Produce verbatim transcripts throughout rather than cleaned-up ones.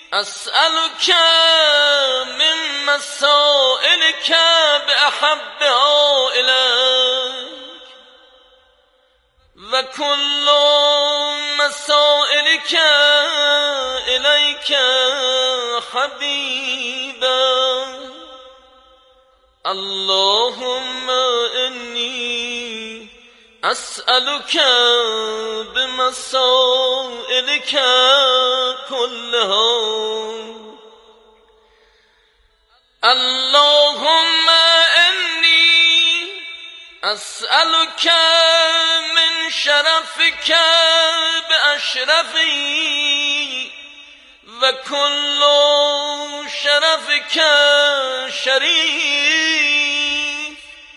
أسألك من مسائلك بأحبها إليك وكل مسائلك إليك حبيبا اللهم إني أسألك بمسائلك كلها اللهم إني أسألك من شرفك بأشرفي وكل شرفك شريف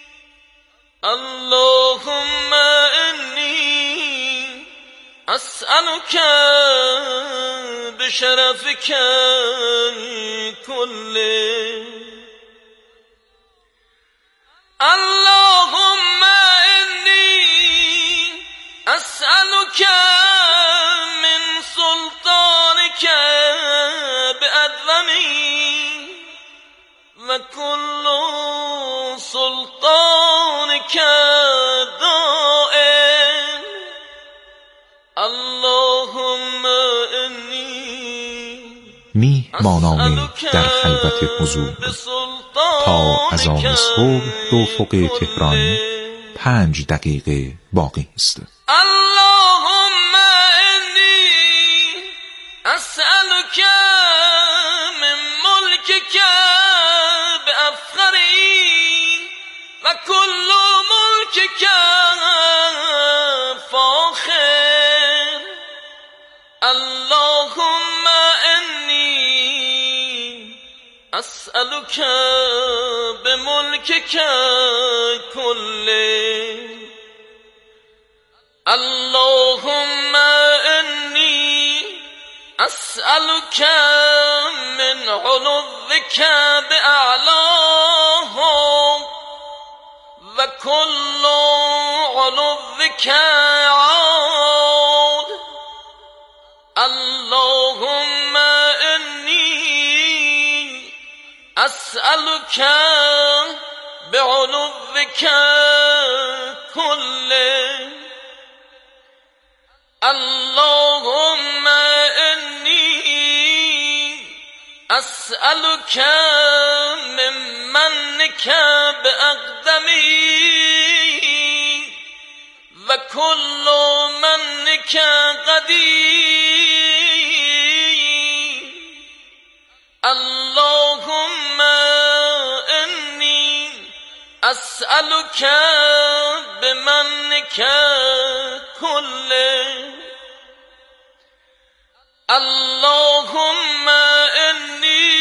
اللهم إني أسألك بشرفك كله اللهم إني أسألك من سلطانك بأدومي وكل سلطانك دائم اللهم إني می مانامه در خلوت حضور تا اذان صبح به افق تهران پنج دقیقه باقی است. اللهم إني أسألك من ملكك بأفخري وكل ملكك فاخر اللهم إني أسألك بملكك كله اللهم إني أسألك من علوك بأعلاه وكل علوك عال اللهم إني أسألك بعلوك كله اللهم إني أسألك من منك بأقدمي وكل منك قدير اللهم إني أسألك بمنك كله اللهم إني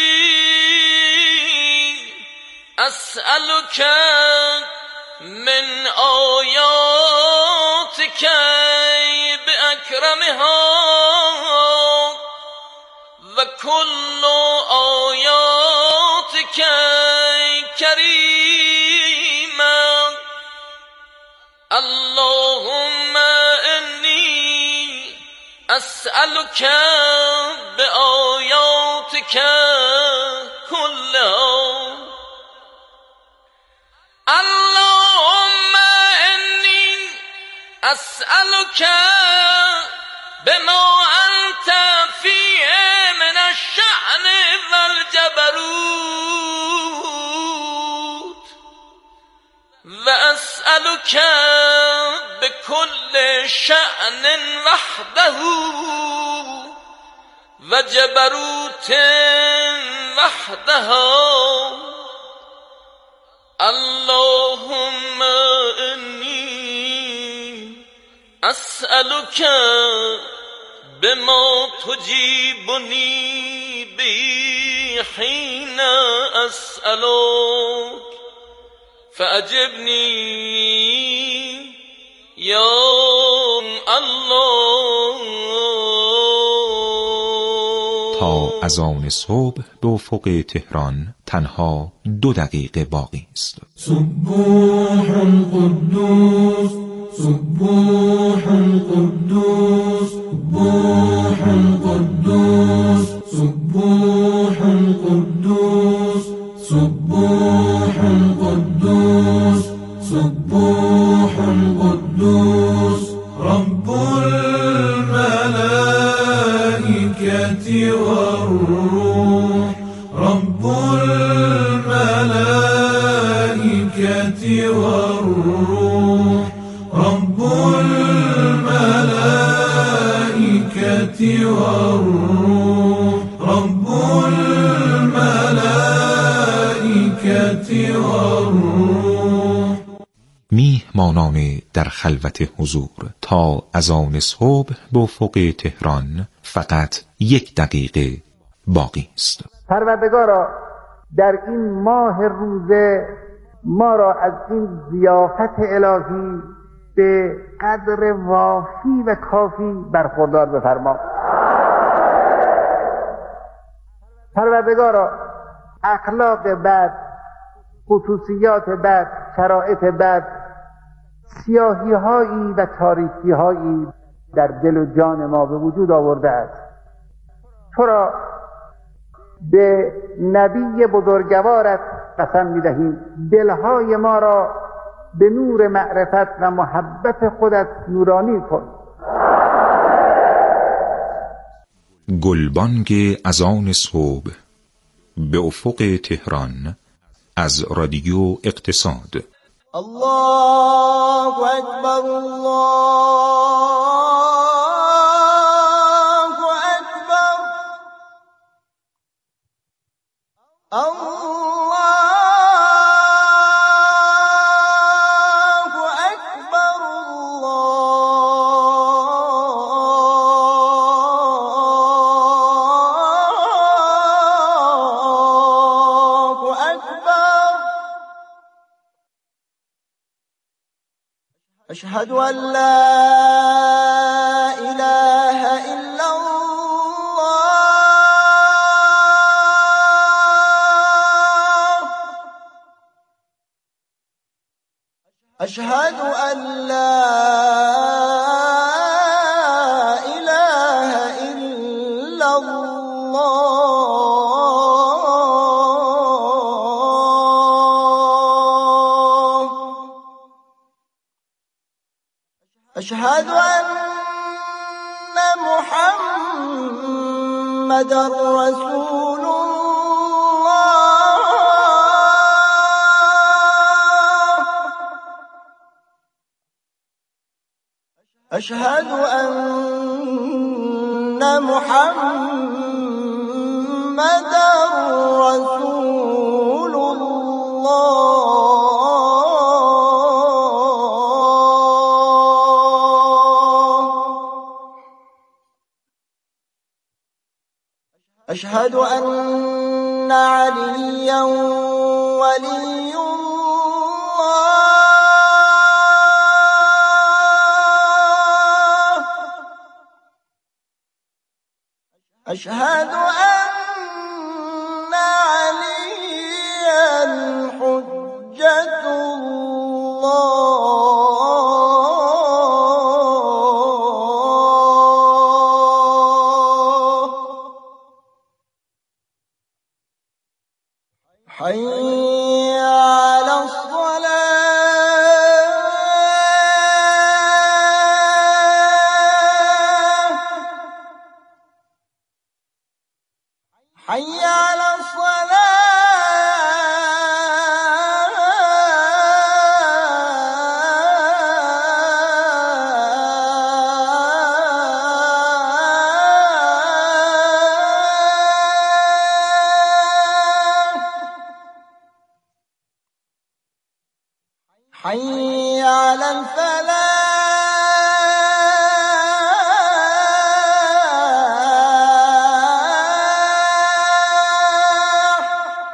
أسألك من آياتك بأكرمها وكل آياتك كريما اللهم إني أسألك بآياتك كلها اللهم إني أسألك بما أنت فيه من الشأن والجبروت وأسألك بكل شأن وحده وجبروت وحدها اللهم إني أسألك بما تجيبني به حين أسألك فأجبني يا الله. تا اذان صبح به افق تهران تنها دو دقیقه باقی است. سبوح القدوس سبوح القدوس سبوح القدوس سبوح قدوس سبوح قدوس سبوح قدوس رب الملائكة والروح رب الملائكة والروح رب الملائكة والروح رب الملائكة والروح. میهمانان در خلوت حضور تا اذان صبح به افق تهران فقط یک دقیقه باقی است. پروردگارا در این ماه روزه ما را از این ضیافت الهی به قدر وافی و کافی برخوردار بفرما. پروردگارا اخلاق بد، خصوصیات بد، شرایط بد، سیاهی هایی و تاریکی هایی در دل و جان ما به وجود آورده است. تو را به نبی بزرگوارت قسم می‌دهیم دلهای ما را به نور معرفت و محبت خودت نورانی کن. گلبانگ اذان صبح به افق تهران از رادیو اقتصاد. الله اکبر الله اکبر الله اکبر الله اکبر. أشهد أن لا إله إلا الله أشهد أن لا إله إلا الله أشهد أن محمد رسول الله أشهد أن محمد رسول أشهد أن عليا ولي الله أشهد أن عليا حجة الله. حي على الصلاة حي على الصلاة حي على الفلاح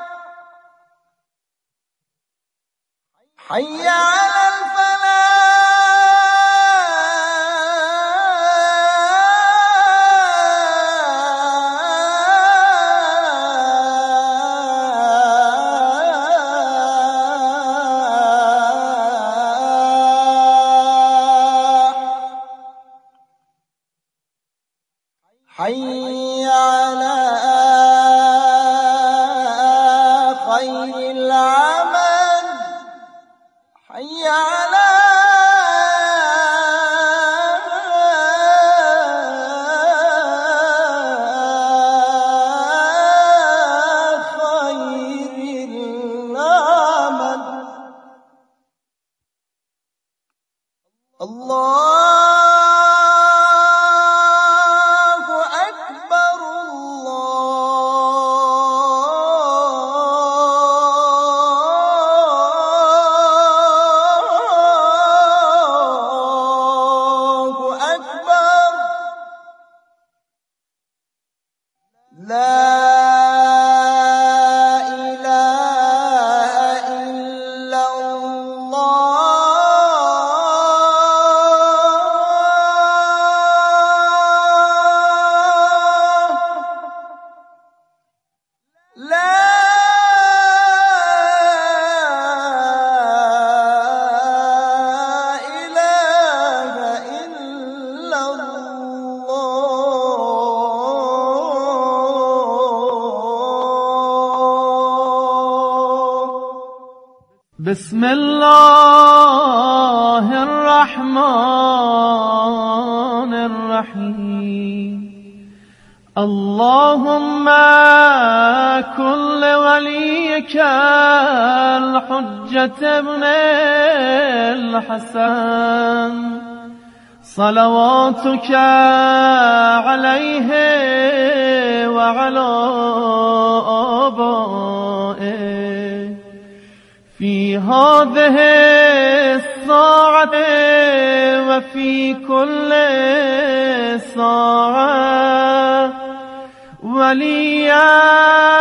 حي على الفلاح حي على بسم الله الرحمن الرحيم اللهم كن لوليك الحجة ابن الحسن صلواتك عليه وعلى آبائه في هذه الساعة وفي كل ساعة وليا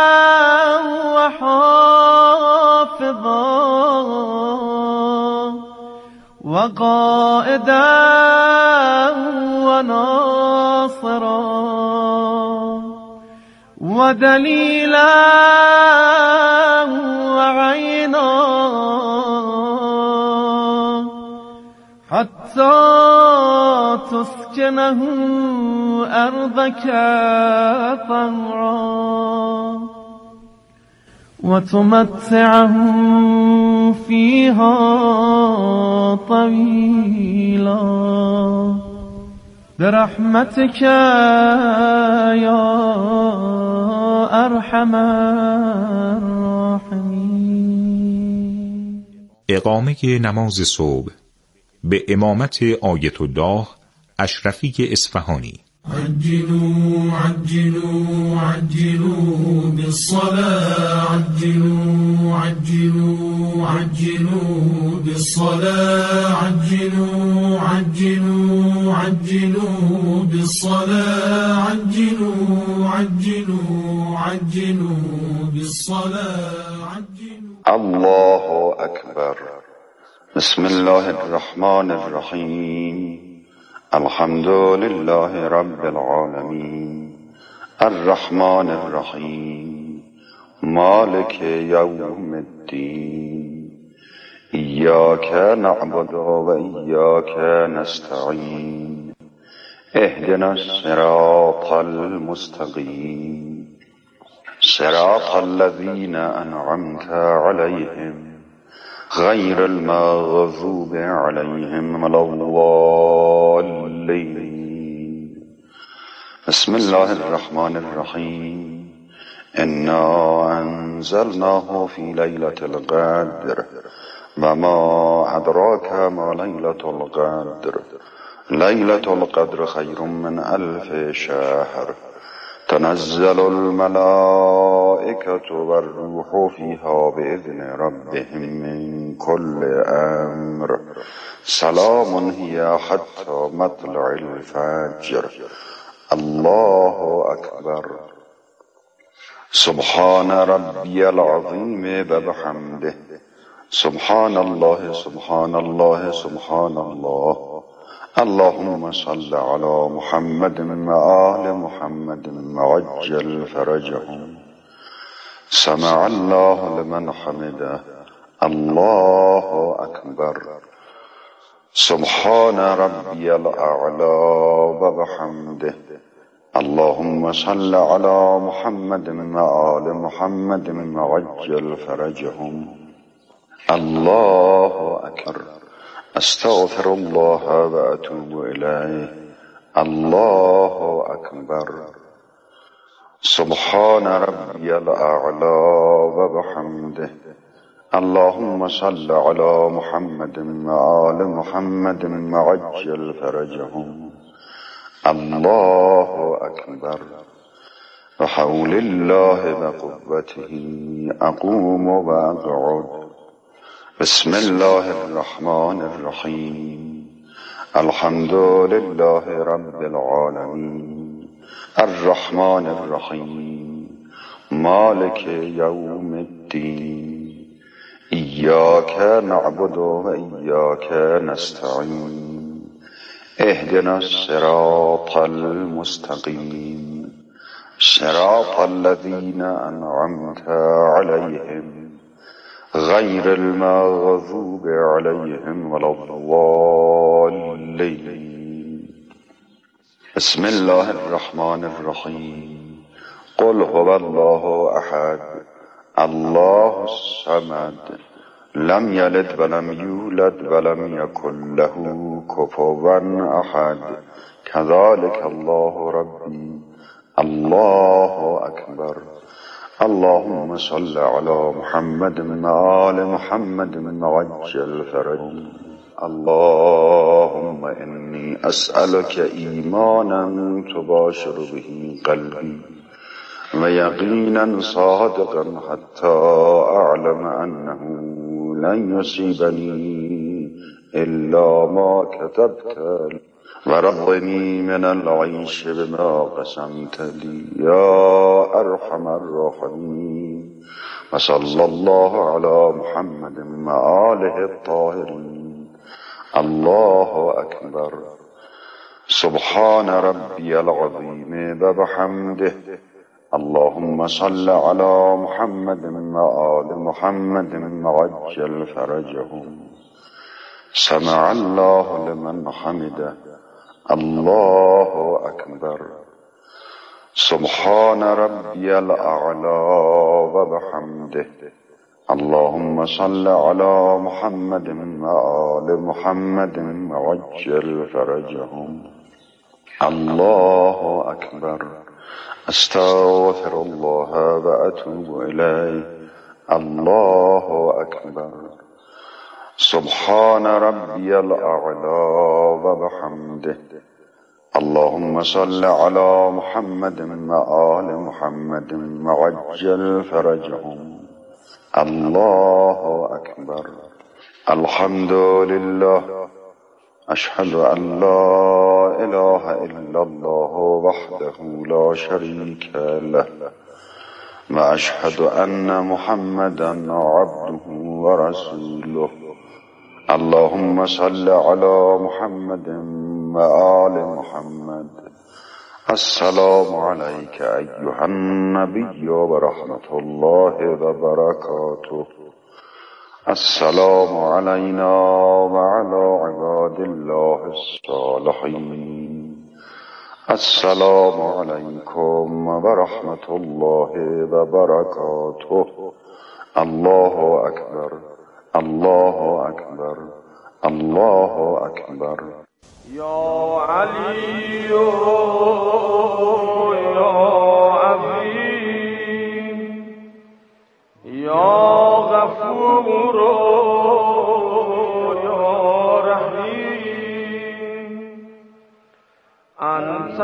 وحافظا وقائدا وناصرا ودليلا وعينا حتى تسكنه أرضك طوعا وتمتعه فيها طويلا برحمتك يا أرحم الراحمين. اقامه نماز صبح به امامت آیت الله اشرفی اصفهانی. عجلوا عجلوا عجلوا بالصلاة عجلوا عجلوا عجلوا بالصلاة عجلوا عجلوا عجلوا بالصلاة عجلوا عجلوا عجلوا بالصلاة عجلوا. الله أكبر. بسم الله الرحمن الرحيم. الحمد لله رب العالمين الرحمن الرحيم مالك يوم الدين إياك نعبد وإياك نستعين اهدنا الصراط المستقيم صراط الذين أنعمت عليهم غير المغضوب عليهم ولا الضالين. بسم الله الرحمن الرحيم. إنا أنزلناه في ليلة القدر وما أدراك ما ليلة القدر ليلة القدر خير من ألف شهر تنزل الملائكة والروح فيها بإذن ربهم من كل أمر سلام هي حتى مطلع الفجر. الله أكبر. سبحان ربي العظيم وبحمده سبحان الله سبحان الله سبحان الله. اللهم صل على محمد وآل محمد وعجل فرجهم. سمع الله لمن حمده. الله أكبر. سبحان ربي الأعلى وبحمده. اللهم صل على محمد وآل محمد وعجل فرجهم. الله أكبر. أستغفر الله وأتوب إليه. الله أكبر. سبحان ربي الأعلى وبحمده. اللهم صل على محمد وآل محمد وعجل فرجهم. الله أكبر. بحول الله وقوته أقوم وأقعد. بسم الله الرحمن الرحيم. الحمد لله رب العالمين الرحمن الرحيم مالك يوم الدين إياك نعبد وإياك نستعين اهدنا الصراط المستقيم صراط الذين أنعمت عليهم غير المغضوب عليهم ولا الضالين. بسم الله الرحمن الرحيم. قل هو الله أحد الله الصمد لم يلد ولم يولد ولم يكن له كفوا أحد. كذلك الله ربي. الله أكبر. اللهم صل على محمد وآل محمد وعجل فرجي. اللهم إني أسألك إيمانا تباشر به قلبي ويقينا صادقا حتى أعلم أنه لن يصيبني إلا ما كتبت لي ورضني من العيش بما قسمت لي يا أرحم الراحمين. وصلى الله على محمد وآله الطاهرين. الله أكبر. سبحان ربي العظيم وبحمده. اللهم صل على محمد وآل محمد وعجل فرجهم. سمع الله لمن حمده. الله أكبر. سبحان ربي الأعلى وبحمده. اللهم صل على محمد وآل محمد وعجل فرجهم. الله أكبر. أستغفر الله وأتوب إليه. الله أكبر. سبحان ربي الأعلى وبحمده. اللهم صل على محمد وآل محمد وعجل فرجهم. الله أكبر. الحمد لله. أشهد أن لا إله إلا الله وحده لا شريك له وأشهد أن محمدا عبده ورسوله. اللهم صل على محمد وآل محمد. السلام عليك أيها النبي ورحمة الله وبركاته. السلام علينا وعلى عباد الله الصالحين. السلام عليكم ورحمة الله وبركاته. الله أكبر. الله أكبر. الله أكبر. يا علي يا عظيم يا غفور يا رحيم. أنت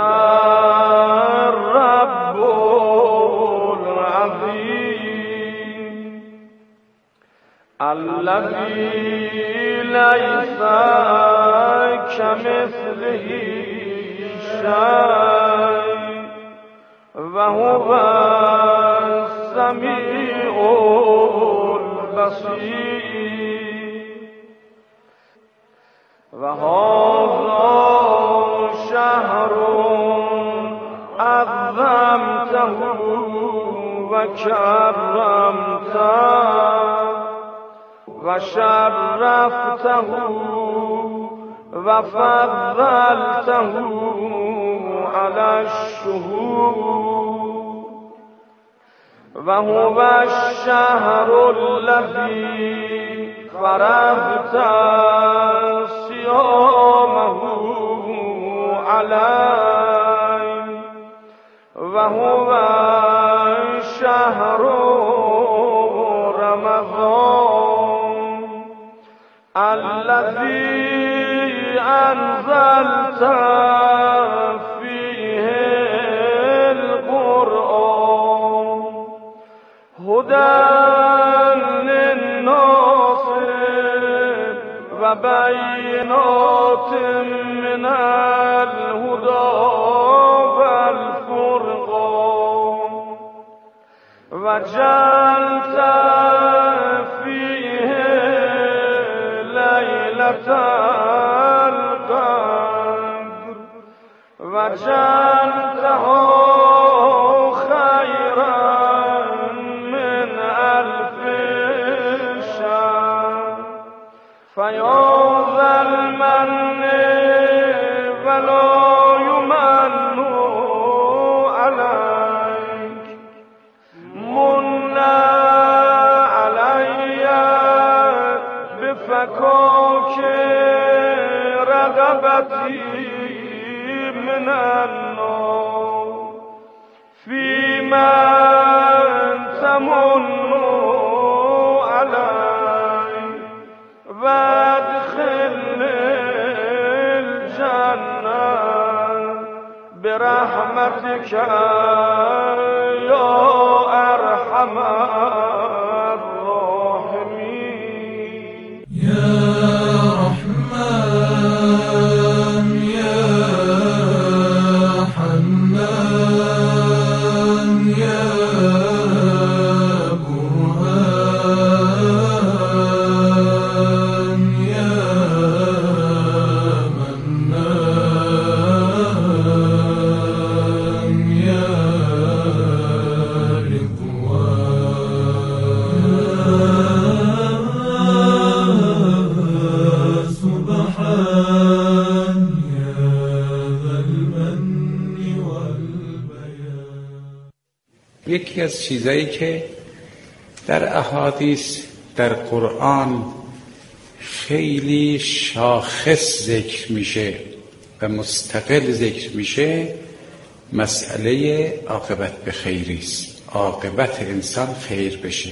الرب العظيم الذي ليس كمثله شيء وهو السميع البصير. وهذا شهر عظمته وكرمته وشرفته وفضلته على الشهور. وهو الشهر الذي فرضت صيامه عليه. وهو شهر رمضان الذي أنزلت فيه القرآن هدى للناس وبينات من الهدى والفرقان. وجعلت فيه ليلة القدر وجعلته خيرا من ألف شهر. فيا ذا المن ولا يمن عليك من علي فكوك رغبتي من النور في من تمن علي وادخل الجنة برحمتك يا أرحم الراحمين يا رحمن يا حنان يا برهان يا منان يا رضوان سبحان يا ذا المن والبيان. یکی از چیزایی که در احادیث در قرآن خیلی شاخص ذکر میشه و مستقل ذکر میشه مسئله عاقبت به خیری است. عاقبت انسان خیر بشه.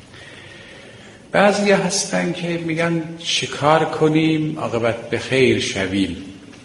بعضی هستن که میگن چیکار کنیم عاقبت به خیر شویم.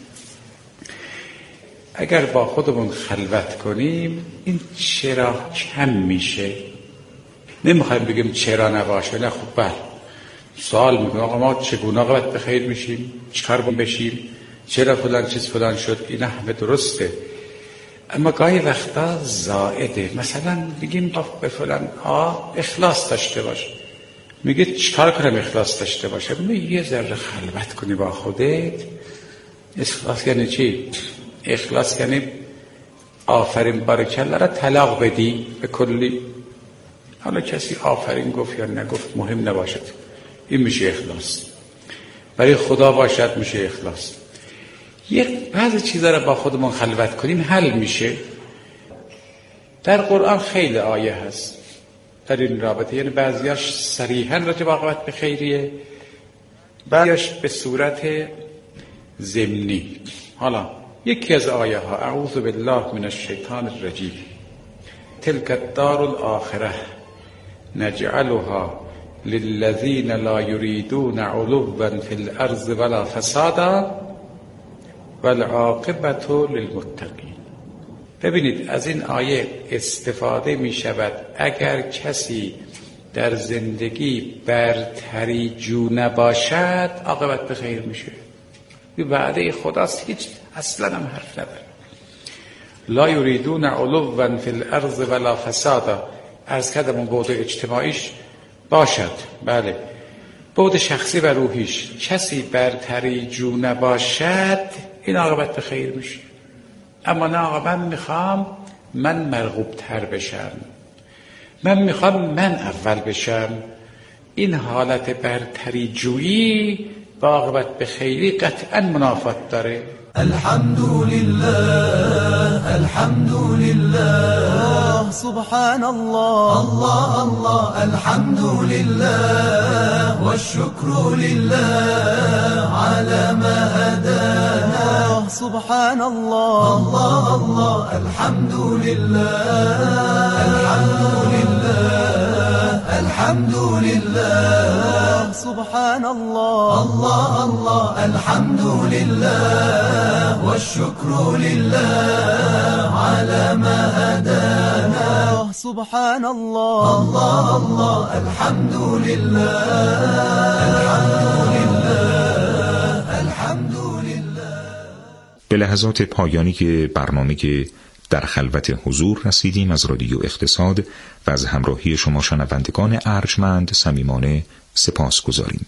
اگر با خودمون خلوت کنیم این چرا کم میشه. نمیخوایم بگیم چرا نباشه، نه خب بله سوال میکنم آقا ما چگونه عاقبت به خیر میشیم، چیکار بشیم، چرا فلان چیز فلان شد، این همه درسته، اما گاهی وقتا زائده. مثلا بگیم به فلان آ اخلاص داشته باش، میگه چیکار کنم اخلاص داشته باشه؟ میگه یه ذره خلوت کنی با خودت. اخلاص یعنی چی؟ اخلاص یعنی آفرین بارکالله را طلاق بدی به کلی. حالا کسی آفرین گفت یا نگفت مهم نباشد، این میشه اخلاص. برای خدا باشد میشه اخلاص. یک بعضی چیزا را با خودمون خلوت کنیم حل میشه. در قرآن خیلی آیه هست در این رابطه، یعنی بعضیاش صریحاً راجع به عاقبت به خیریه، بعضیاش به صورت ضمنی. حالا یکی از آیه ها اعوذ بالله من الشیطان الرجیم تلک الدار الاخره نجعلها للذین لا یریدون علوا فی الارض ولا فسادا والعاقبة للمتقین. ببینید از این آیه استفاده می شود اگر کسی در زندگی برتری جو نباشد عاقبت به خیر میشه. این وعده خداست، هیچ اصلا هم حرف نداره. لا یریدون علوا فی الارض ولا فسادا. عرض کردم اون بعد اجتماعیش باشد، بله، بعد شخصی و روحیش کسی برتری جو نباشد این عاقبت به خیر میشه. اما نه آقا من میخوام من مرغوب تر بشم، من میخوام من اول بشم، این حالت برتری جویی با عاقبت به خیری قطعا منافات داره. الحمد لله الحمد لله سبحان الله الله الله الحمد لله والشكر لله على ما هدانا سبحان الله الله الله الحمد لله الحمد لله الحمد لله سبحان الله الله الله الحمد لله والشكر لله على ما هدانا سبحان الله الله الله الحمد لله الحمد لله الحمد لله. به لحظات پایانی که برنامه که در خلوت حضور رسیدیم از رادیو اقتصاد و از همراهی شما شنوندگان ارجمند صمیمانه سپاس گذاریم.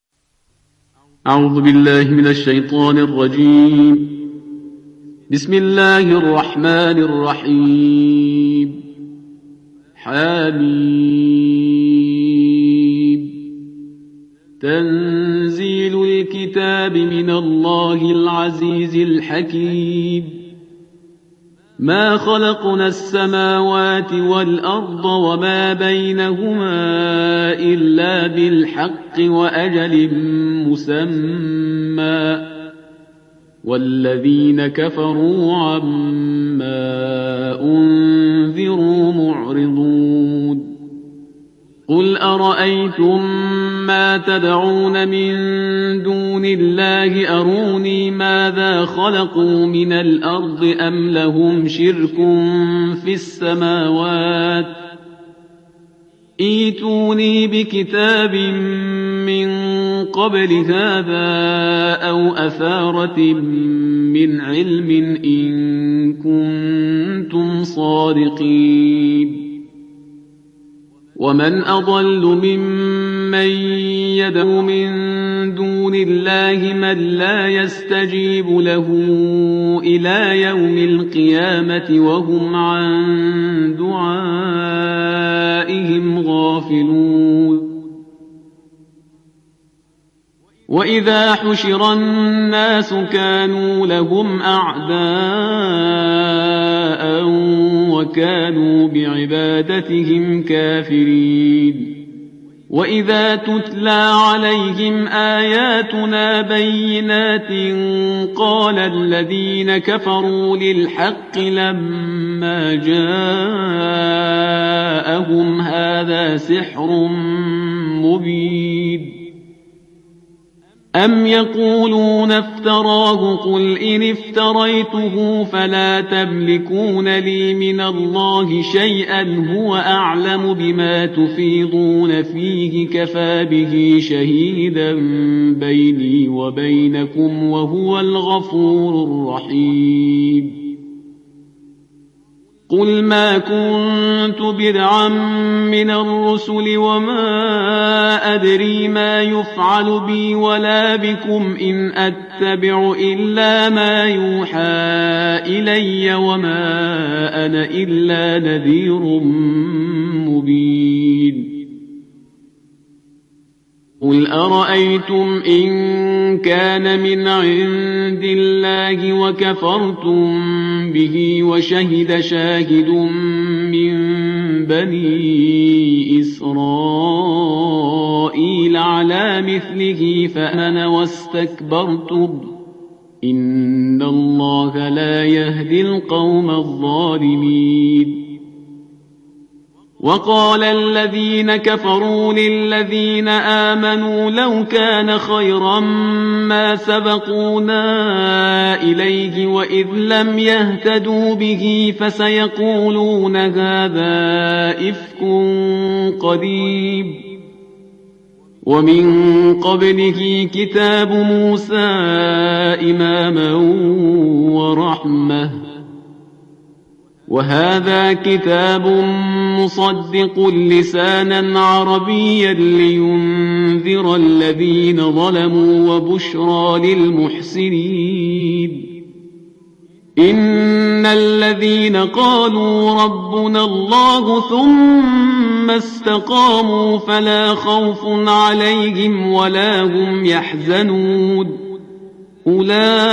اعوذ بالله من الشیطان الرجیم. بسم الله الرحمن الرحیم. حمیم. تنزيل الكتاب من الله العزيز الحكيم. ما خلقنا السماوات والأرض وما بينهما إلا بالحق وأجل مسمى والذين كفروا عما أنذروا معرضون قل أرأيتم ما تدعون من دون الله أروني ماذا خلقوا من الأرض أم لهم شرك في السماوات ائتوني بكتاب من قبل هذا أو أثارة من علم إن كنتم صادقين ومن أضل ممن يدعو من دون الله من لا يستجيب له إلى يوم القيامة وهم عن دعائهم غافلون وإذا حشر الناس كانوا لهم أعداء وكانوا بعبادتهم كافرين وإذا تتلى عليهم آياتنا بينات قال الذين كفروا للحق لما جاءهم هذا سحر مبين أم يقولون افتراه قل إن افتريته فلا تملكون لي من الله شيئا هو أعلم بما تفيضون فيه كفى به شهيدا بيني وبينكم وهو الغفور الرحيم قل ما كنت بدعا من الرسل وما أدري ما يفعل بي ولا بكم إن أتبع إلا ما يوحى إلي وما أنا إلا نذير مبين قل أرأيتم إن كان من عند الله وكفرتم به وشهد شاهد من بني إسرائيل على مثله فآمن واستكبرتم إن الله لا يهدي القوم الظالمين وقال الذين كفروا للذين آمنوا لو كان خيرا ما سبقونا إليه وإذ لم يهتدوا به فسيقولون هذا إفك قديم ومن قبله كتاب موسى إماما ورحمة وهذا كتاب مصدق لسانا عربيا لينذر الذين ظلموا وبشرى للمحسنين إن الذين قالوا ربنا الله ثم استقاموا فلا خوف عليهم ولا هم يحزنون أولئك